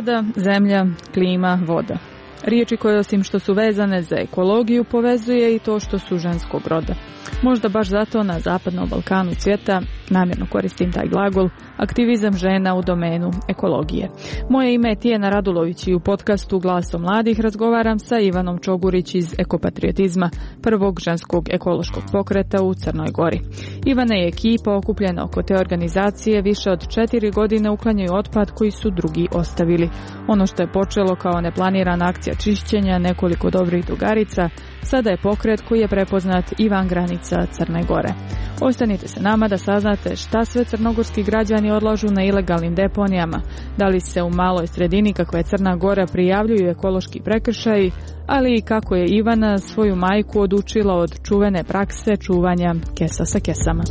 Priroda, zemlja, klima, voda. Riječi koje osim što su vezane za ekologiju povezuje i to što su ženskog roda. Možda baš zato na Zapadnom Balkanu cvjeta, namjerno koristim taj glagol, aktivizam žena u domenu ekologije. Moje ime je Tijena Radulović i u podcastu Glasom mladih razgovaram sa Ivanom Čogurić iz Ekopatriotizma, prvog ženskog ekološkog pokreta u Crnoj Gori. Ivana i ekipa okupljena oko te organizacije više od 4 godine uklanjaju otpad koji su drugi ostavili. Ono što je počelo kao neplanirana akcija čišćenja nekoliko dobrih drugarica, sada je pokret koji je prepoznat i van granica Crne Gore. Ostanite se nama da saznate šta sve crnogorski građani odlažu na ilegalnim deponijama, da li se u maloj sredini kakva je Crna Gora prijavljuju ekološki prekršaji, ali i kako je Ivana svoju majku odučila od čuvene prakse čuvanja kesa sa kesama.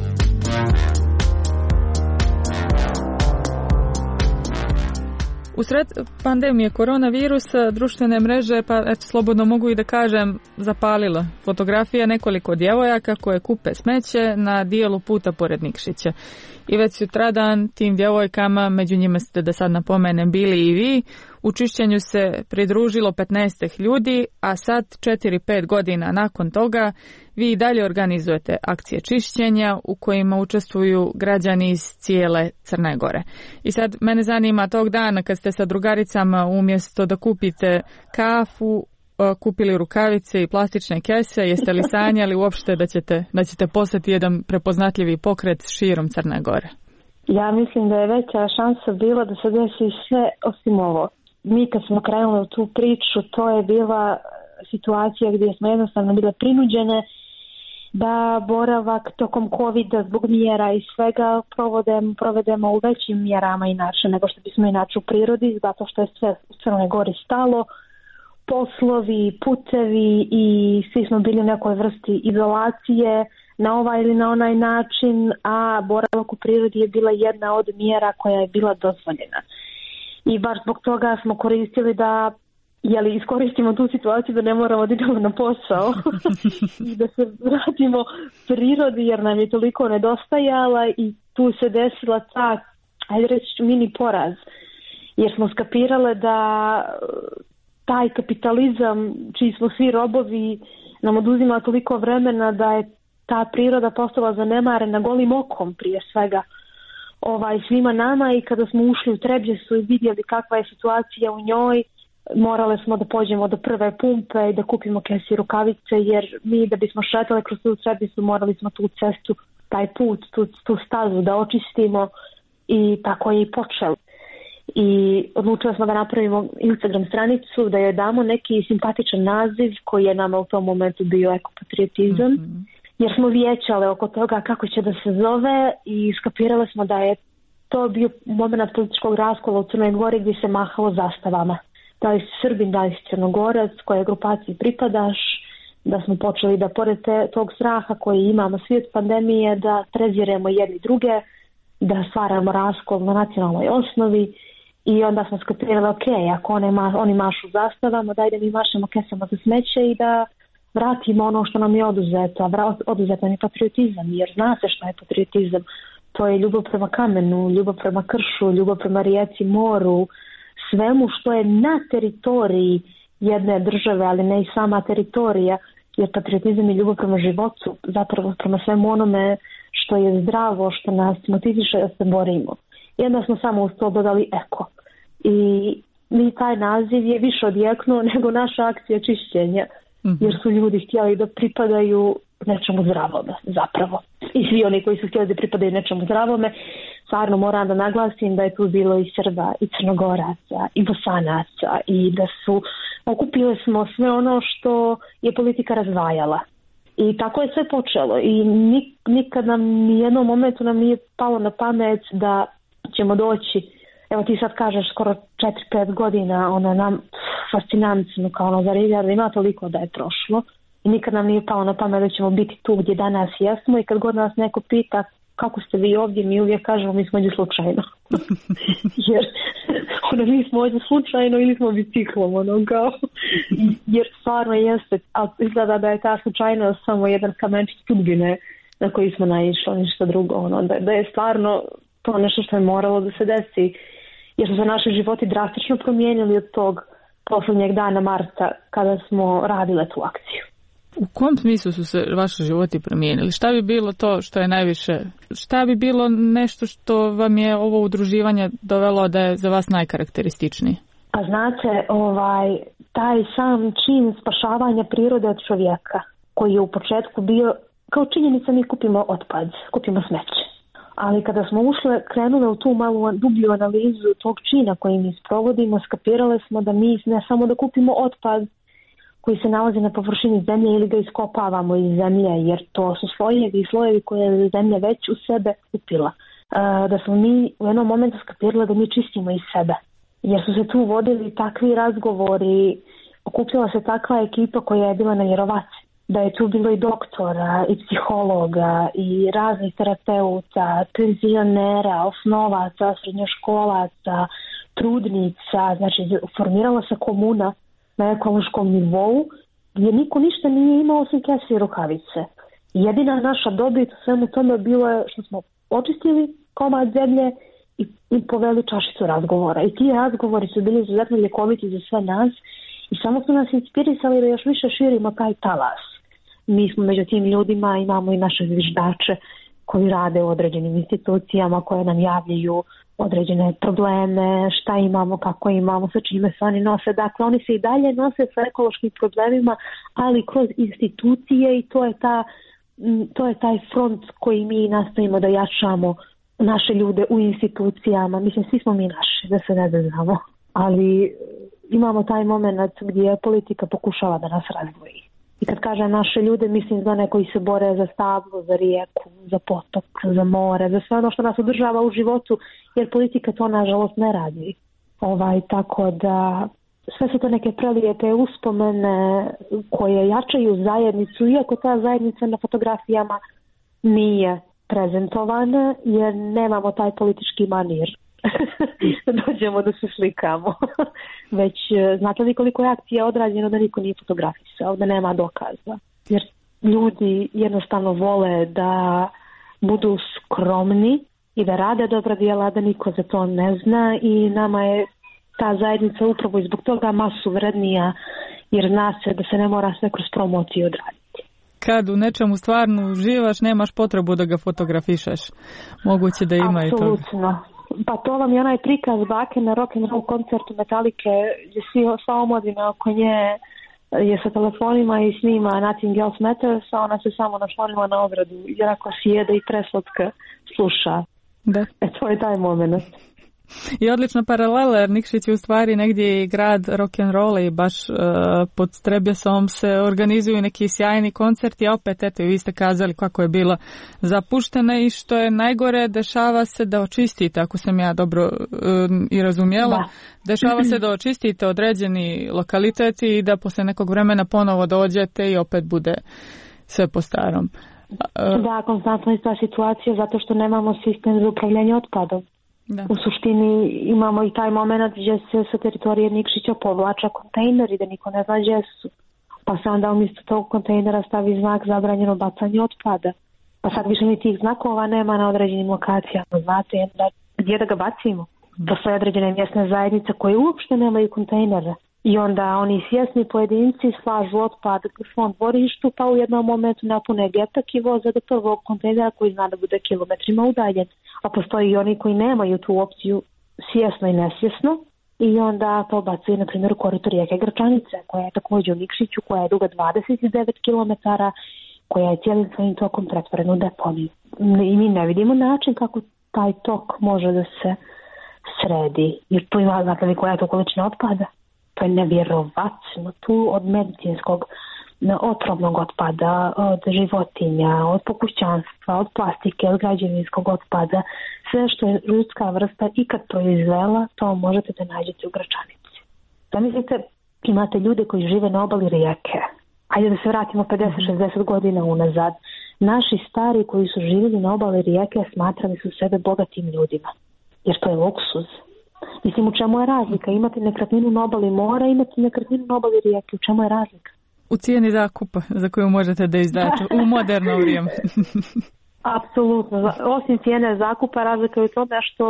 Usred pandemije koronavirusa društvene mreže, pa slobodno mogu i da kažem, zapalila fotografija nekoliko djevojaka koje kupe smeće na dijelu puta pored Nikšića. I već sutradan tim djevojkama, među njima ste da sad napomenem bili i vi, u čišćenju se pridružilo 15 ljudi, a sad 4-5 godina nakon toga vi i dalje organizujete akcije čišćenja u kojima učestvuju građani iz cijele Crne Gore. I sad mene zanima tog dana kad ste sa drugaricama umjesto da kupite kafu, kupili rukavice i plastične kese, jeste li sanjali uopšte da ćete postati jedan prepoznatljivi pokret širom Crne Gore? Ja mislim da je veća šansa bila da se desi sve osim ovo. Mi kad smo krenuli u tu priču, to je bila situacija gdje smo jednostavno bile prinuđene da boravak tokom COVID-a zbog mjera i svega provedemo u većim mjerama inače nego što bismo inače u prirodi, zato što je sve u Crnoj Gori stalo, poslovi, putevi i svi smo bili u nekoj vrsti izolacije na ovaj ili na onaj način, a boravak u prirodi je bila jedna od mjera koja je bila dozvoljena. I baš zbog toga smo koristili da iskoristimo tu situaciju da ne moramo da idemo na posao i da se vratimo prirodi jer nam je toliko nedostajala i tu se desila ta, ajde reći, mini poraz. Jer smo skapirale da taj kapitalizam čiji smo svi robovi nam oduzima toliko vremena da je ta priroda postala zanemarena golim okom prije svega svima nama i kada smo ušli u Trebjesu i vidjeli kakva je situacija u njoj, morale smo da pođemo do prve pumpe i da kupimo kese i rukavice jer mi da bismo šetali kroz tu Trebjesu morali smo tu cestu, taj put, tu stazu da očistimo i tako je i počelo. I odlučili smo da napravimo Instagram stranicu, da joj damo neki simpatičan naziv koji je nama u tom momentu bio ekopatriotizam, jer smo vijećale oko toga kako će da se zove i skapirale smo da je to bio moment političkog raskola u Crnoj Gori gdje se mahalo zastavama. Da li si Srbin, da li si Crnogorac, kojoj grupaciji pripadaš, da smo počeli da pored tog straha koji imamo svi od pandemije, da preziremo jedni druge, da stvaramo raskol na nacionalnoj osnovi. I onda smo skapirali, ako oni mašu zastavama, daj da mi mašemo kesama za smeće i da vratimo ono što nam je oduzeto. Oduzet nam je patriotizam, jer zna se što je patriotizam. To je ljubav prema kamenu, ljubav prema kršu, ljubav prema rijeci, moru, svemu što je na teritoriji jedne države, ali ne i sama teritorija, jer patriotizam je ljubav prema životu, zapravo prema svemu onome što je zdravo, što nas motiviše da se borimo. I onda smo samo uz to dodali eko. I mi taj naziv je više odjeknuo nego naša akcija čišćenja, jer su ljudi htjeli da pripadaju nečemu zdravome, zapravo. I svi oni koji su htjeli da pripadaju nečemu zdravome, stvarno moram da naglasim da je tu bilo i Srba, i Crnogoraca, i Bosanaca, i da okupili smo sve ono što je politika razdvajala. I tako je sve počelo. I nikad nam nijednom momentu nam nije palo na pamet da ćemo doći, evo ti sad kažeš skoro 4-5 godina, nam fascinantno kao da ima toliko da je prošlo i nikad nam nije palo na pamet da ćemo biti tu gdje danas jesmo i kad god nas neko pita kako ste vi ovdje, mi uvijek kažemo mi smo ovdje slučajno. Jer mi smo ovdje slučajno ili smo biciklom, jer stvarno jeste, ali izgleda da je ta slučajnost samo jedan kamenčić sudbine na koji smo naišli, ništa drugo, da je stvarno to nešto što je moralo da se desi jer su se naši životi drastično promijenili od tog posljednjeg dana marta kada smo radile tu akciju. U kom smislu su se vaši životi promijenili? Šta bi bilo to što je najviše? Šta bi bilo nešto što vam je ovo udruživanje dovelo da je za vas najkarakterističniji? Pa znate, taj sam čin spašavanja prirode od čovjeka, koji je u početku bio kao činjenica, mi kupimo otpad, kupimo smeće. Ali kada smo krenule u tu malu dublju analizu tog čina koji mi sprovodimo, skapirale smo da mi ne samo da kupimo otpad koji se nalazi na površini zemlje ili ga iskopavamo iz zemlje, jer to su slojevi koje je zemlja već u sebe upila. Da smo mi u jednom momentu skapirali da mi čistimo iz sebe. Jer su se tu vodili takvi razgovori, okupljala se takva ekipa koja je bila nevjerovatna. Da je tu bilo i doktora, i psihologa, i raznih terapeuta, penzionera, osnovaca, srednjoškolaca, trudnica. Znači, formirala se komuna na ekološkom nivou gdje niko ništa nije imao osim kese i rukavice. Jedina naša dobit u svemu tome bilo je što smo očistili komad zemlje i poveli čašicu razgovora. I ti razgovori su bili izuzetno ljekoviti za sve nas i samo su nas inspirisali da još više širimo taj talas. Mi smo među tim ljudima, imamo i naše zviždače koji rade u određenim institucijama koje nam javljaju određene probleme, šta imamo, kako imamo, sa čime se oni nose. Dakle, oni se i dalje nose sa ekološkim problemima, ali kroz institucije i to je taj front koji mi nastavimo da jačamo naše ljude u institucijama. Mislim, svi smo mi naši, da se ne znamo. Ali imamo taj moment gdje politika pokušava da nas razdvoji. I kad kažem naše ljude, mislim za one koji se bore za stablo, za rijeku, za potok, za more, za sve ono što nas održava u životu, jer politika to nažalost ne radi. Tako da sve su to neke prelijepe uspomene koje jačaju zajednicu, iako ta zajednica na fotografijama nije prezentovana, jer nemamo taj politički manir. Dođemo da se slikamo. Već znate li koliko je akcija odrađeno da niko nije fotografisao, da nema dokaza. Jer ljudi jednostavno vole da budu skromni i da rade dobra djela, da niko za to ne zna i nama je ta zajednica upravo i zbog toga masu vrednija, jer zna se da se ne mora sve kroz promociju odraditi. Kad u nečemu stvarno uživaš, nemaš potrebu da ga fotografišeš. Moguće da ima i to. Apsolutno. Pa to vam je onaj prikaz bake na rock'n'roll koncertu Metalike, gdje sva omladina oko nje je sa telefonima i snima Nothing Else Matters, a ona se samo naslonila na ogradu, jer ako sjede i preslatka sluša. Da. To je taj moment. I odlična paralela, jer Nikšić je u stvari negdje i grad rock'n'rolla i baš pod Trebjesom se organizuju neki sjajni koncerti, a opet eto vi ste kazali kako je bila zapuštena i što je najgore, dešava se da očistite, ako sam ja dobro i razumjela, da. Dešava se da očistite određeni lokaliteti i da poslije nekog vremena ponovo dođete i opet bude sve po starom. Da, konstantno je ta situacija zato što nemamo sistem za upravljanje otpadom. Da. U suštini imamo i taj moment gdje se sa teritorije Nikšića povlača kontejneri da niko ne zna gdje su. Pa se onda umjesto tog kontejnera stavi znak zabranjeno bacanje otpada. Pa sad više ni tih znakova nema na određenim lokacijama. Znate gdje da ga bacimo? Postoje određene mjesne zajednice koje uopšte nemaju kontejnere. I onda oni svjesni pojedinci slažu otpad u svom dvorištu pa u jednom momentu napune getak i voze do prvog kontejnera koji zna da bude kilometrima udaljen. A postoji i oni koji nemaju tu opciju svjesno i nesvjesno i onda to bacuju na primjer u korito rijeke Grčanice koja je također u Nikšiću, koja je duga 29 km, koja je cijelim svojim tokom pretvorena u deponiju. I mi ne vidimo način kako taj tok može da se sredi. Jer tu ima, znate li koja je to količina otpada? To je nevjerovatno. Tu od medicinskog otrovnog otpada, od životinja, od pokućanstva, od plastike, od građevinskog otpada, sve što je ljudska vrsta ikad proizvela, to možete da nađete u Gračanici. Zamislite, imate ljude koji žive na obali rijeke. Ajde da se vratimo 50-60 godina unazad. Naši stari koji su živjeli na obali rijeke smatrali su sebe bogatim ljudima, jer to je luksuz. Mislim, u čemu je razlika? Imate nekretninu na obali mora, imate nekretninu na obali rijeke. U čemu je razlika? U cijeni zakupa za koju možete da izdate u moderno vrijeme. Apsolutno. Osim cijene zakupa razlika je u tome što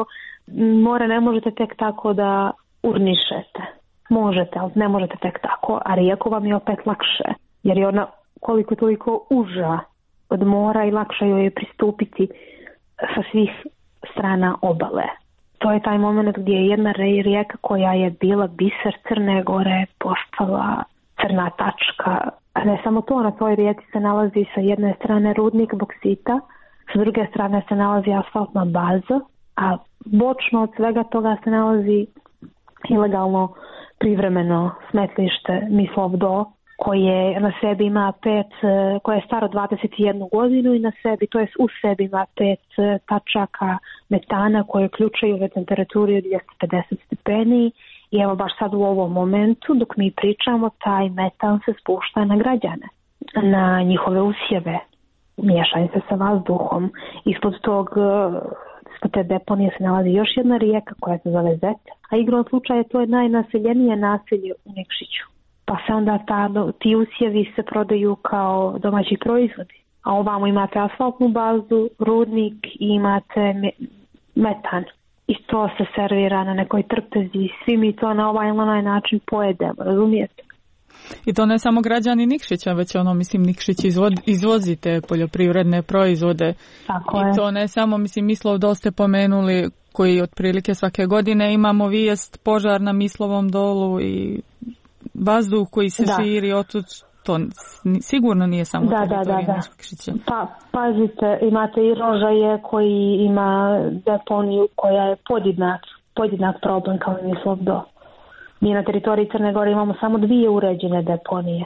more ne možete tek tako da urnišete. Možete, ali ne možete tek tako, a rijeku vam je opet lakše, jer je ona koliko toliko uža od mora i lakše joj je pristupiti sa svih strana obale. To je taj moment gdje je jedna rijeka koja je bila biser Crne Gore postala crna tačka. A ne samo to, na toj rijeci se nalazi sa jedne strane rudnik boksita, s druge strane se nalazi asfaltna baza, a bočno od svega toga se nalazi ilegalno privremeno smetlište Mislov Do, koje na sebi ima koje je staro 21 godinu i na sebi, to jest u sebi ima 5 tačaka metana koje uključuju ve temperaturi od 250 stepeni i evo baš sad u ovom momentu dok mi pričamo taj metan se spušta na građane, na njihove usjeve, miješaju se sa vazduhom. Ispod te deponije se nalazi još jedna rijeka koja se zove Zet, a igrom slučaja to je najnaseljenije naselje u Nikšiću. Pa se onda ti usjevi se prodaju kao domaći proizvodi. A ovamo imate asfaltnu bazu, rudnik i imate metan. I to se servira na nekoj trpezi. Svi mi to na ovaj ili onaj način pojedemo, razumijete? I to ne samo građani Nikšića, već Nikšić izvozi te poljoprivredne proizvode. Tako I je. to ne samo, Mislov Do ste pomenuli, koji otprilike svake godine imamo vijest požar na Mislovom dolu i vazduh koji se širi otud, to sigurno nije samo teritorija Nikšića. Pa pazite, imate i Rožaje koji ima deponiju koja je podjednak problem kao Mislov Do. Mi na teritoriji Crne Gore imamo samo 2 uređene deponije.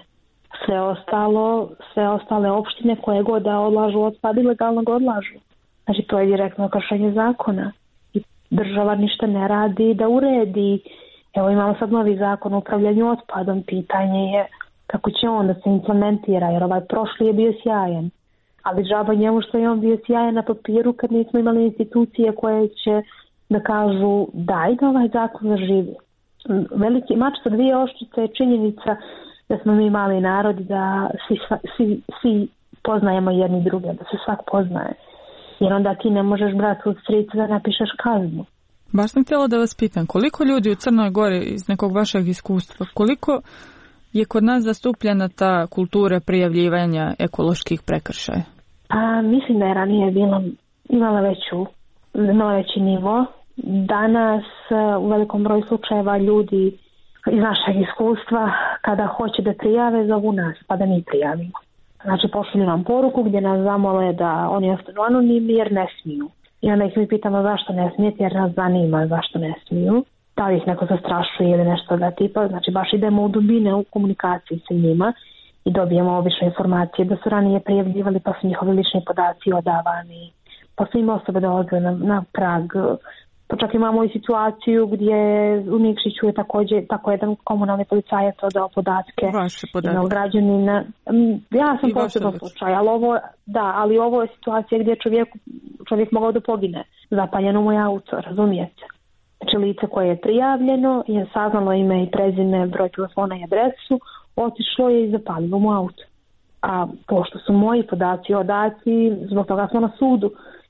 Sve ostale opštine koje god da odlažu otpad ilegalno ga odlažu. Znači to je direktno kršenje zakona. I država ništa ne radi da uredi. Evo imamo sad novi zakon o upravljanju otpadom. Pitanje je kako će on da se implementira, jer ovaj prošli je bio sjajan. Ali džaba njemu što je on bio sjajan na papiru kad nismo imali institucije koje će da kažu daj da ovaj zakon zaživi. Veliki mač sa 2 oštrice je činjenica da smo mi mali narod, da svi poznajemo jedni druge, da se svak poznaje. Jer onda ti ne možeš brati od strica da napišeš kaznu. Baš sam htjela da vas pitam, koliko ljudi u Crnoj Gori iz nekog vašeg iskustva, koliko je kod nas zastupljena ta kultura prijavljivanja ekoloških prekršaja? Mislim da je ranije imala veći nivo. Danas u velikom broju slučajeva ljudi iz našeg iskustva kada hoće da prijave zovu nas pa da mi prijavimo. Znači pošalju nam poruku gdje nas zamole da oni ostanu anonimni jer ne smiju. I onda ih mi pitamo zašto ne smijete jer nas zanima zašto ne smiju. Da li ih neko zastrašuje ili nešto da tipa. Znači baš idemo u dubine u komunikaciji sa njima i dobijemo obične informacije da su ranije prijavljivali pa su njihovi lični podaci odavani. Pa su im osobe dolaze na prag. Čak imamo i situaciju gdje u Nikšiću je također tako jedan komunalni policajac odao podatke. Vaše podatke. Građanina. Ja sam posebno slučaj, ali ovo je situacija gdje čovjek mogao da pogine. Zapaljeno mu je auto, razumijete? Znači lice koje je prijavljeno, je saznalo ime i prezime, broj telefona i adresu, otišlo je i zapalilo mu auto. A pošto su moji podaci odati, zbog toga smo na sudu.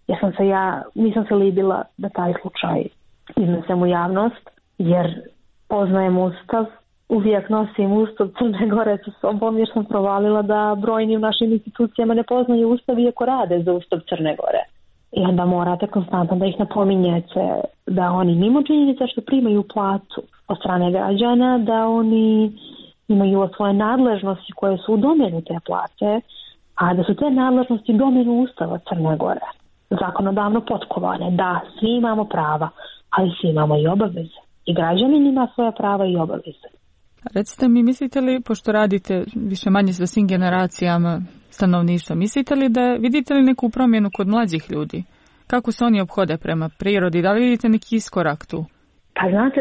Nisam se libila da taj slučaj iznesem u javnost, jer poznajem Ustav, uvijek nosim Ustav Crne Gore sa sobom, jer sam provalila da brojni u našim institucijama ne poznaju Ustav iako rade za Ustav Crne Gore. I onda morate konstantno da ih napominjete da oni mimo činjenica što primaju platu od strane građana, da oni imaju svoje nadležnosti koje su u domenu te plate, a da su te nadležnosti u domenu Ustava Crne Gore. Zakonodavno potkovane. Da, svi imamo prava, ali svi imamo i obaveze. I građanin ima svoja prava i obaveze. Recite mi, mislite li, pošto radite više manje sa svim generacijama stanovništva, vidite li neku promjenu kod mlađih ljudi? Kako se oni ophode prema prirodi? Da li vidite neki iskorak tu? Pa znate,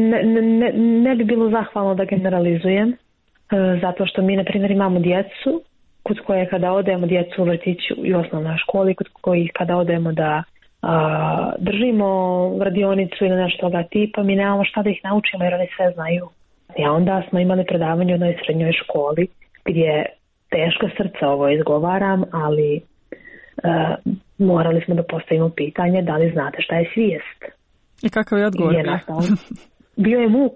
ne bi bilo zahvalno da generalizujem, zato što mi, na primjer, imamo djecu kod koje kada odemo djecu u vrtiću i osnovnoj školi, kod kojih kada odemo da držimo radionicu ili nešto toga tipa, mi nemamo šta da ih naučimo jer oni sve znaju. I onda smo imali predavanje u jednoj srednjoj školi gdje teško srce ovo izgovaram, ali morali smo da postavimo pitanje da li znate šta je svijest. I kakav je odgovor bio?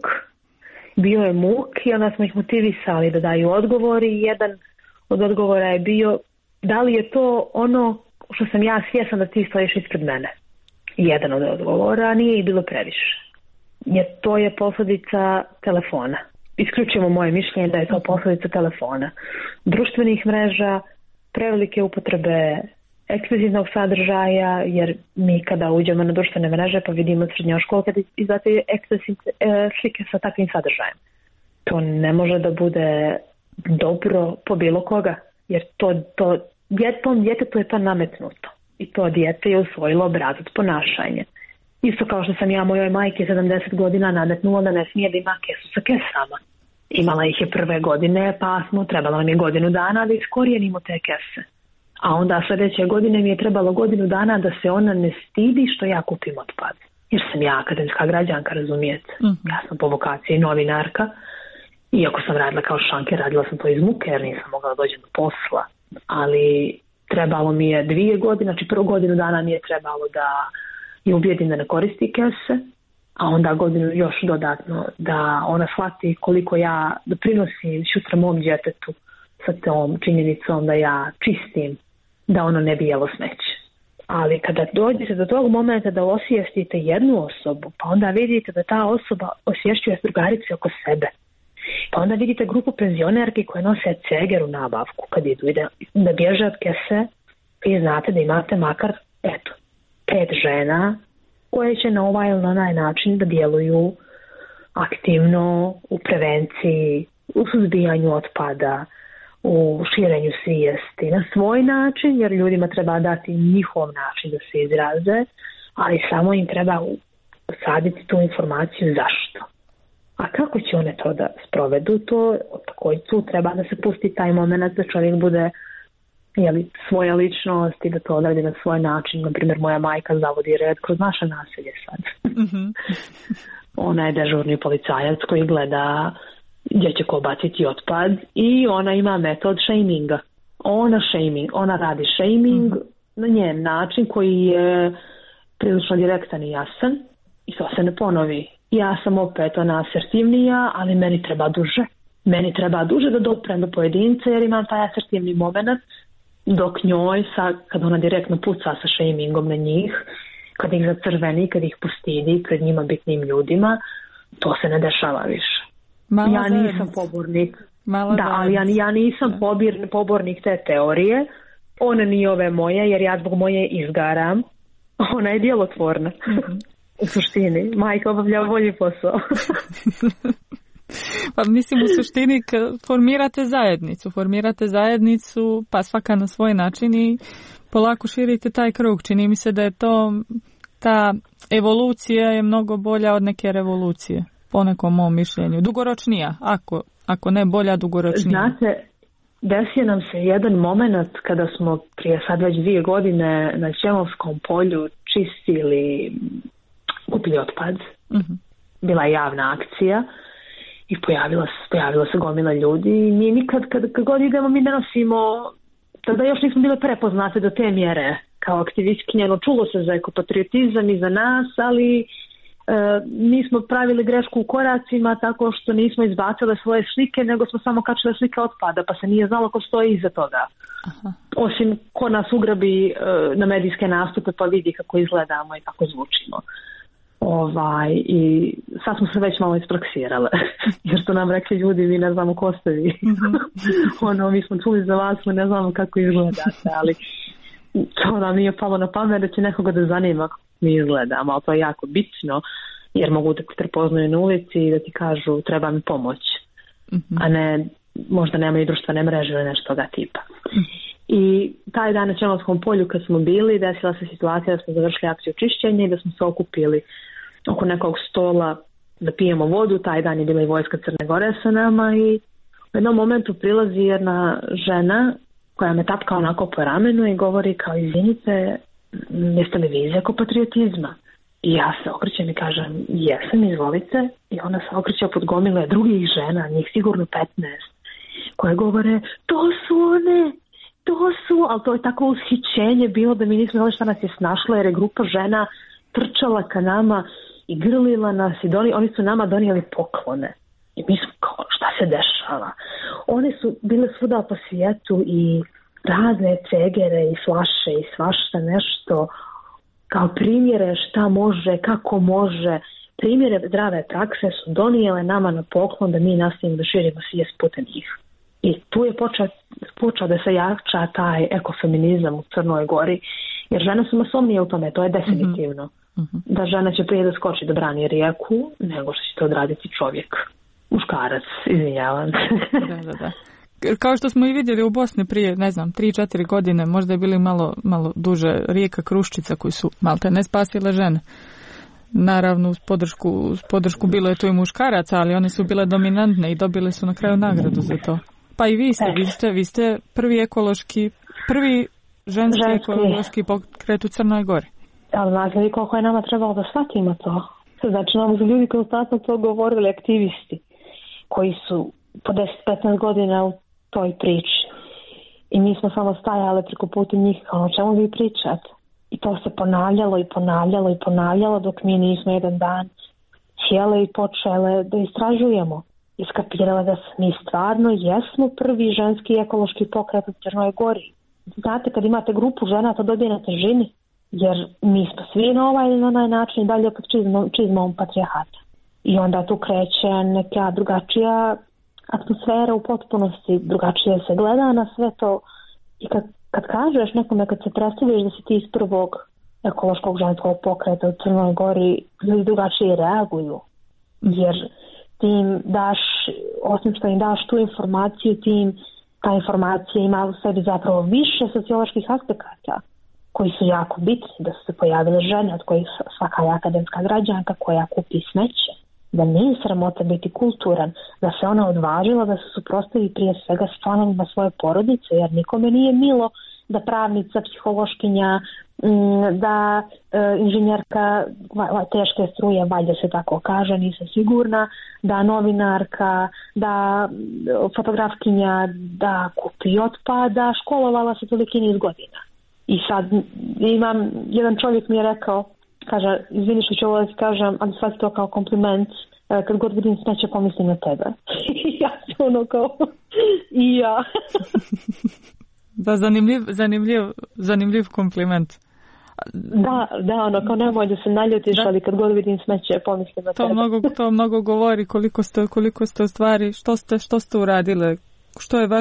Bio je muk i onda smo ih motivisali da daju odgovor i jedan od odgovora je bio da li je to ono što sam ja svjesna da ti stojiš ispred mene. Jedan od odgovora, nije i bilo previše. Jer to je posljedica telefona. Isključivo moje mišljenje da je to posljedica telefona. Društvenih mreža, prevelike upotrebe eksplicitnog sadržaja, jer mi kada uđemo na društvene mreže pa vidimo srednjoškolke izbacuje eksplicitne slike sa takvim sadržajem. To ne može da bude dobro po bilo koga, jer tom djetetu je to nametnuto i to dijete je usvojilo obrazac ponašanja. Isto kao što sam ja mojoj majke 70 godina nametnula da ne smije da ima kesu sa kesama. Imala ih je prve godine, pa trebalo nam je godinu dana da iskorijenimo te kese. A onda sljedeće godine mi je trebalo godinu dana da se ona ne stidi što ja kupim otpad. Jer sam ja akademska građanka, razumijete. Ja sam po vokaciji novinarka. Iako sam radila kao šanker, radila sam to iz muke jer nisam mogla doći do posla. Ali trebalo mi je 2 godine, znači prvu godinu dana mi je trebalo da je ubijedim da ne koristi kese, a onda godinu još dodatno da ona shvati koliko ja doprinosim sutra mom djetetu sa tom činjenicom da ja čistim, da ono ne bi jelo smeće. Ali kada dođete do tog momenta da osvijestite jednu osobu, pa onda vidite da ta osoba osvješćuje drugarice oko sebe. Pa onda vidite grupu penzionerki koje nose ceger u nabavku kad idu da bježe od kese, vi znate da imate makar 5 žena koje će na ovaj ili na onaj način da djeluju aktivno u prevenciji, u suzbijanju otpada, u širenju svijesti na svoj način, jer ljudima treba dati njihov način da se izraze, ali samo im treba usaditi tu informaciju zašto. A kako će one to da sprovedu, to također tu treba da se pusti taj moment da čovjek bude svoja ličnost i da to odradi na svoj način. Naprimjer, moja majka zavodi red kroz naše naselje sad. Ona je dežurni policajac koji gleda gdje će ko baciti otpad i ona ima metod shaminga. Ona radi shaming na njen način koji je prilično direktan i jasan i to se ne ponovi. Ja sam opet ona asertivnija, ali meni treba duže. Meni treba duže da doprem do pojedinca jer imam taj asertivni moment, dok njoj, kad ona direktno puca sa shamingom na njih, kad ih zacrveni, kad ih postidi pred njima bitnim ljudima, to se ne dešava više. Ja nisam pobornik. Ali ja nisam pobornik te teorije. Ona nije ove moje, jer ja zbog moje izgaram. Ona je djelotvorna. U suštini. Majka obavlja bolji posao. Pa mislim u suštini formirate zajednicu pa svaka na svoj način i polako širite taj krug. Čini mi se da je ta evolucija je mnogo bolja od neke revolucije. Po nekom mom mišljenju. Dugoročnija, ako ne bolja, dugoročnija. Znate, desio nam se jedan moment kada smo prije sad već 2 godine na Ćemovskom polju čistili kupili otpad. Bila je javna akcija i pojavila se gomila ljudi i mi nikad kad god idemo mi ne nosimo, tada još nismo bile prepoznate do te mjere kao aktivistkinje, čulo se za ekopatriotizam i za nas, ali mi smo pravili grešku u koracima tako što nismo izbacile svoje slike, nego smo samo kačile slike otpada, pa se nije znalo ko stoji iza toga. Aha. Osim ko nas ugrabi na medijske nastupe pa vidi kako izgledamo i kako zvučimo. I sad smo se već malo ispraksirale, jer su nam rekli ljudi, mi ne znamo ko ste vi. Mi smo čuli za vas, mi ne znamo kako izgledate, ali to nam nije palo na pamet da će nekoga da zanima kako mi izgledamo, ali to je jako bitno, jer mogu da te prepoznaju na ulici i da ti kažu treba mi pomoć, a ne možda nemaju društvene mreže ili nešto toga tipa. I taj dan na Ćemovskom polju kad smo bili, desila se situacija da smo završili akciju čišćenja i da smo se okupili oko nekog stola da pijemo vodu. Taj dan je bila i vojska Crne Gore sa nama i u jednom momentu prilazi jedna žena koja me tapka onako po ramenu i govori kao izvinite, jeste li vi iz ekopatriotizma? I ja se okrećem i kažem jesam, izvolite. I ona se okreće pod gomile drugih žena, njih sigurno 15, koje govore to su one, ali to je tako ushićenje bilo da mi nismo znali šta nas je snašlo jer je grupa žena trčala ka nama i grlila nas i oni su nama donijeli poklone. I mi smo kao, šta se dešava? One su bile svuda po svijetu i razne cegere i flaše i svašta nešto kao primjere šta može, kako može, primjere zdrave prakse su donijele nama na poklon da mi nastavimo da širimo svijest putem njih. I tu je počeo da se jača taj ekofeminizam u Crnoj Gori, jer žene su masovnije u tome, to je definitivno. Da žena će prije da skoči da brani rijeku, nego što će to odraditi čovjek. Muškarac, izvinjavam se. Da. Kao što smo i vidjeli u Bosni prije, 3-4 godine, možda je bili malo duže, rijeka Kruščica koji su malte ne spasile žene. Naravno, uz podršku bilo je to i muškaraca, ali one su bile dominantne i dobile su na kraju nagradu za to. Pa i vi ste prvi ženski ekološki pokret u Crnoj Gori. Ali znate li koliko je nama trebalo da shvatimo to? Znači, nam su ljudi konstantno to govorili, aktivisti, koji su po 10-15 godina u toj priči. I mi smo samo stajali preko puta njih, kao o čemu vi pričate? I to se ponavljalo dok mi nismo jedan dan sjele i počele da istražujemo. Iskapirale da mi stvarno jesmo prvi ženski ekološki pokret u Crnoj Gori. Znate, kad imate grupu žena, to dobije na težini. Jer mi smo svi na ovaj ili na onaj način dalje pod čizmom patrijarhata. I onda tu kreće neka drugačija atmosfera u potpunosti, drugačije se gleda na sve to. I kad kažeš nekome, kad se predstaviš da si ti iz prvog ekološkog ženskog pokreta u Crnoj Gori, ljudi drugačije reaguju. Jer ti im daš, osim što im daš tu informaciju, ta informacija ima u sebi zapravo više socioloških aspekata koji su jako bitni, da su se pojavile žene od kojih svaka je akademska građanka koja kupi smeće, da nije sramota biti kulturan, da se ona odvažila da se suprotstavi prije svega s članovima svoje porodice, jer nikome nije milo da pravnica, psihološkinja, da inženjerka teške struje, valjda se tako kaže, nisam sigurna, da novinarka, da fotografkinja, da kupi otpada, školovala se toliki niz godina. I sad imam, jedan čovjek mi je rekao, kaže, izvini što ću ovo da kažem, ali shvati to kao kompliment, kad god vidim smeće pomislim na tebe. I ja sam ono kao, i ja. Da, zanimljiv kompliment. Da, ono, kao nemoj da se naljutiš, ali kad god vidim smeće pomislim na tebe. To mnogo govori koliko ste u stvari, što ste uradile, što je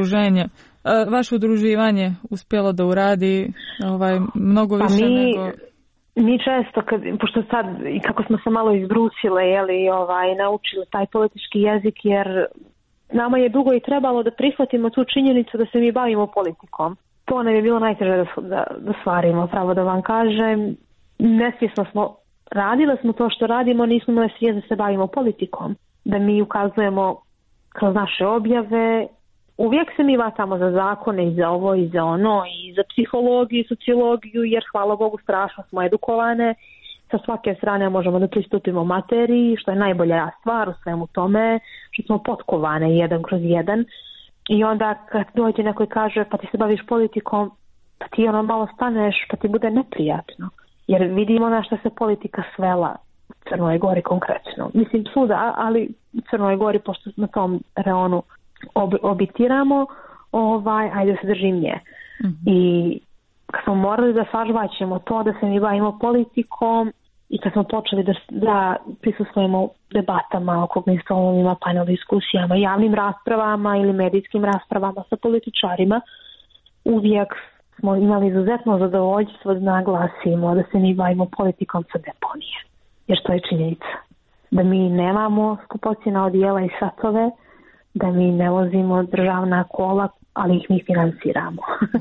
vaše udruživanje uspjelo da uradi mnogo više nego... Mi često, pošto sad, i kako smo se malo izbrusile, naučili taj politički jezik, jer nama je dugo i trebalo da prihvatimo tu činjenicu da se mi bavimo politikom. To nam je bilo najteže da stvarimo, pravo da vam kažem. Nesvjesno smo, radile smo to što radimo, nismo imali svijest da se bavimo politikom. Da mi ukazujemo kroz naše objave. Uvijek se mi vatamo za zakone i za ovo i za ono i za psihologiju i sociologiju, jer hvala Bogu strašno smo edukovane. Sa svake strane možemo da pristupimo materiji, što je najbolja stvar u svemu tome, što smo potkovane jedan kroz jedan. I onda kad dođe neko i kaže pa ti se baviš politikom, pa ti malo staneš, pa ti bude neprijatno. Jer vidimo na što se politika svela u Crnoj Gori konkretno. Mislim svuda, ali u Crnoj Gori, pošto na tom reonu obitiramo, ajde da se držim nje. I kad smo morali da sažvaćemo to da se mi bavimo politikom i kad smo počeli da prisustvujemo debatama, okruglim stolovima, panel diskusijama, javnim raspravama ili medijskim raspravama sa političarima, uvijek smo imali izuzetno zadovoljstvo da naglasimo da se mi bavimo politikom sa deponije. Jer to je činjenica. Da mi nemamo skupocjena odijela i satove, da mi ne vozimo državna kola, ali ih mi financiramo.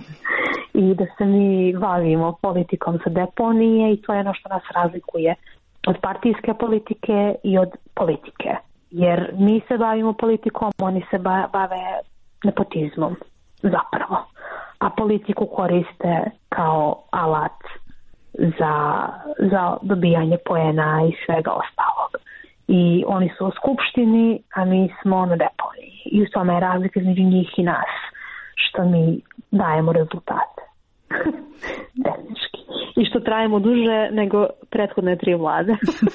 I da se mi bavimo politikom sa deponije i to je ono što nas razlikuje od partijske politike i od politike. Jer mi se bavimo politikom, oni se bave nepotizmom zapravo. A politiku koriste kao alat za dobijanje poena i svega ostalog. I oni su u skupštini, a mi smo na deponiji. I u tome je razlika između njih i nas, što mi dajemo rezultate. Tehnički. I što trajemo duže nego prethodne 3 vlade.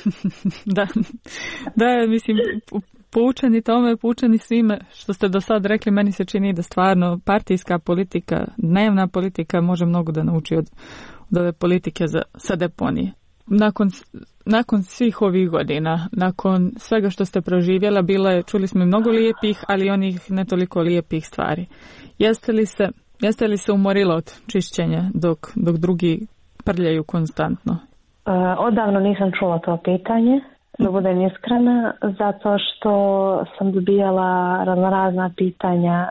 Da, mislim, poučeni tome, poučeni svime što ste do sad rekli, meni se čini da stvarno partijska politika, dnevna politika može mnogo da nauči od ove politike sa deponije. Nakon svih ovih godina, nakon svega što ste proživjela, čuli smo mnogo lijepih, ali onih ne toliko lijepih stvari. Jeste li se umorila od čišćenja dok drugi prljaju konstantno? Odavno nisam čula to pitanje, da budem iskrena, zato što sam dobijala razna pitanja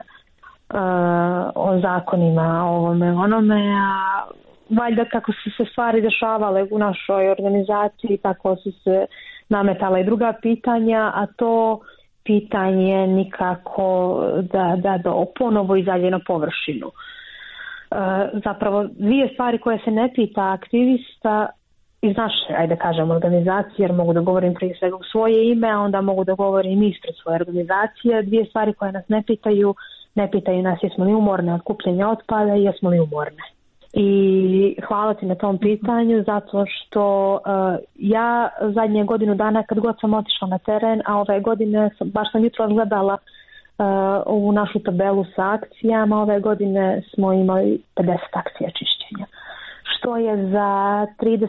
o zakonima, ovome, onome, a valjda kako su se stvari dešavale u našoj organizaciji, tako su se nametala i druga pitanja, a to pitanje nikako da ponovo izađe na površinu. Zapravo 2 stvari koje se ne pita aktivista iz naše, ajde kažem, organizacije, jer mogu da govorim prije svega u svoje ime, a onda mogu da govorim ispred svoje organizacije. 2 stvari koje nas ne pitaju nas jesmo li umorne od kupljenja otpada i jesmo li umorne. I hvala ti na tom pitanju, zato što ja zadnje godinu dana kad god sam otišla na teren, a ove godine baš sam jutro gledala ovu našu tabelu sa akcijama, ove godine smo imali 50 akcija čišćenja, što je za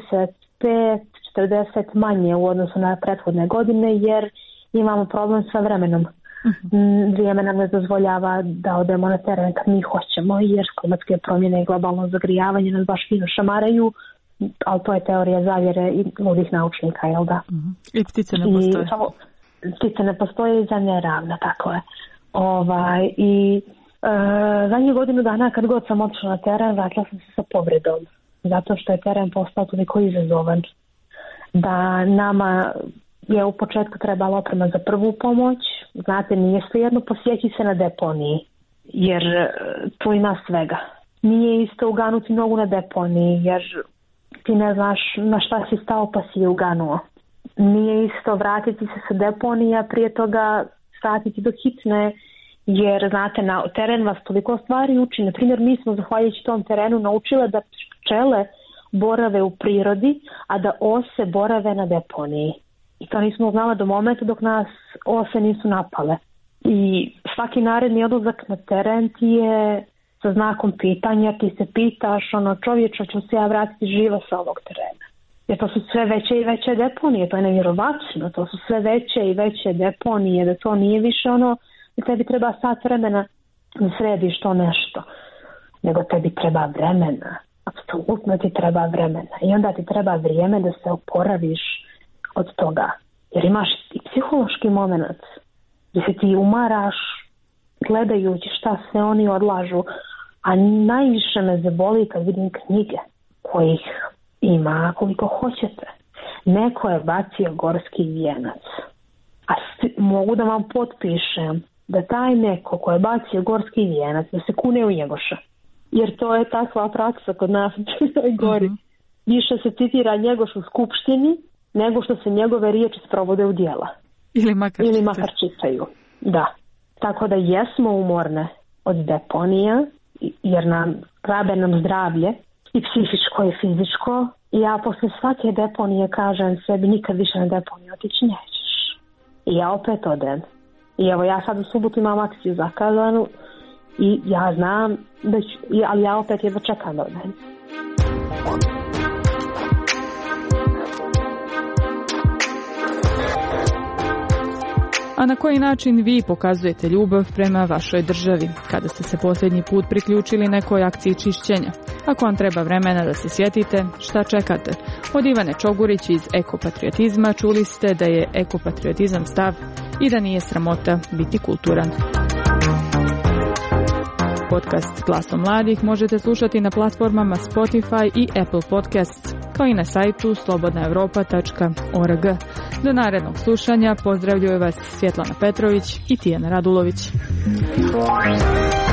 35-40 manje u odnosu na prethodne godine, jer imamo problem sa vremenom. Vrijeme nam ne dozvoljava da odemo na teren kad mi hoćemo, jer klimatske promjene i globalno zagrijavanje nas baš fino šamaraju, ali to je teorija zavjere i ludih naučnika, jel da? I ptice ne postoje. Ptice ne postoje i zemlja je ravna, tako je. Zadnjih godinu dana kad god sam otišla na teren, vratila sam se sa povredom, zato što je teren postao toliko izazovan da nama je u početku trebala oprema za prvu pomoć. Znate, nije svejedno posjeći se na deponiji, jer tu ima svega. Nije isto uganuti nogu na deponiji, jer ti ne znaš na šta si stao pa si je uganuo. Nije isto vratiti se sa deponija, prije toga vratiti do hitne, jer znate, na teren vas toliko stvari uči. Na primjer, mi smo zahvaljujući tom terenu naučile da pčele borave u prirodi, a da ose borave na deponiji. I to nismo znala do momenta dok nas ose nisu napale. I svaki naredni odlazak na teren ti je sa znakom pitanja, ti se pitaš, čovječa, ću se ja vratiti živa sa ovog terena. Jer to su sve veće i veće deponije, to je nevjerovatno, to su sve veće i veće deponije, da to nije više da tebi treba sat vremena da središ to nešto, nego tebi treba vremena, apsolutno ti treba vremena i onda ti treba vrijeme da se oporaviš od toga, jer imaš i psihološki moment gdje se ti umaraš gledajući šta sve oni odlažu, a najviše me zaboli kad vidim knjige kojih ima koliko hoćete. Neko je bacio gorski vijenac, a mogu da vam potpišem da taj neko ko je bacio gorski vijenac da se kune u Njegoša, jer to je takva praksa kod nas u Crnoj Gori. Više se citira Njegoš u skupštini nego što se njegove riječi sprovode u djela. Ili makar čitaju. Da. Tako da jesmo umorne od deponija, jer rabe nam zdravlje, i psihičko i fizičko. I ja posle svake deponije kažem sebi, nikad više na deponiju otići nećeš. I ja opet odem. I evo, ja sad u subotu imam akciju zakazanu i ja znam da ću, ali ja opet jedva čekam da odem. A na koji način vi pokazujete ljubav prema vašoj državi kada ste se posljednji put priključili nekoj akciji čišćenja? Ako vam treba vremena da se sjetite, šta čekate? Od Ivane Čogurić iz Ekopatriotizma čuli ste da je ekopatriotizam stav i da nije sramota biti kulturan. Podcast Glasom mladih možete slušati na platformama Spotify i Apple Podcasts, kao i na sajtu slobodnaevropa.org. Do narednog slušanja pozdravljaju vas Svjetlana Petrović i Tijana Radulović.